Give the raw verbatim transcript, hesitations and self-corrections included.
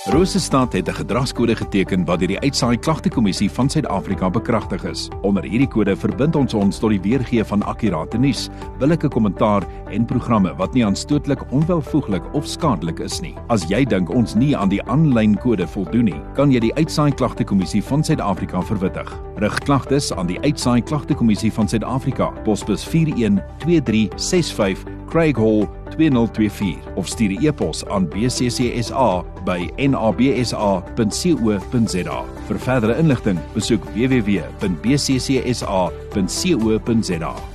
Rosestad het 'n gedragskode geteken wat deur die Uitsaai Klagtekommissie van Suid-Afrika bekragtig is. Onder hierdie kode verbind ons ons tot die weergee van akkurate nuus, billike kommentaar en programme wat nie aanstootlik, onwelvoeglik of skadelik is nie. As jy dink ons nie aan die aanlyn kode voldoen nie, kan jy die Uitsaai Klagtekommissie van Suid-Afrika verwittig. Rig klagtes aan die Uitsaai Klagtekommissie van Suid-Afrika, posbus vier een twee drie ses vyf, Craig Hall twee nul twee vier of stuur 'n e-pos aan b c c s a by n a b s a punt co punt z a. Vir verdere inligting, besoek w w w punt b c c s a punt co punt z a.